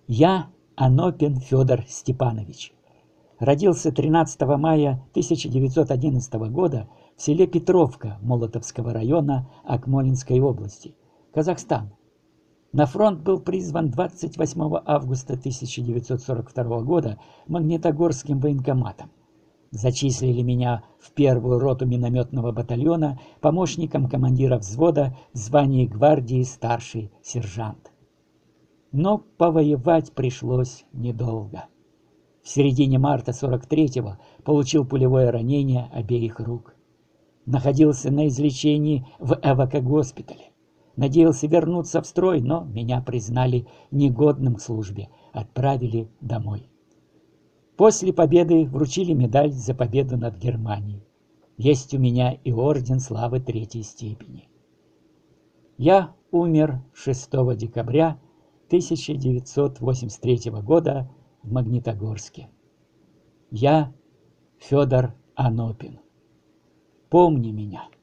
Я Анопин Федор Степанович. Родился 13 мая 1911 года в селе Петровка Молотовского района Акмолинской области, Казахстан. На фронт был призван 28 августа 1942 года Магнитогорским военкоматом. Зачислили меня в первую роту минометного батальона помощником командира взвода в звании гвардии старший сержант. Но повоевать пришлось недолго. В середине марта 43-го получил пулевое ранение обеих рук. Находился на излечении в эвакогоспитале. Надеялся вернуться в строй, но меня признали негодным к службе, отправили домой. После победы вручили медаль за победу над Германией. Есть у меня и орден славы 3-й степени. Я умер 6 декабря 1983 года в Магнитогорске. Я Федор Анопин. Помни меня.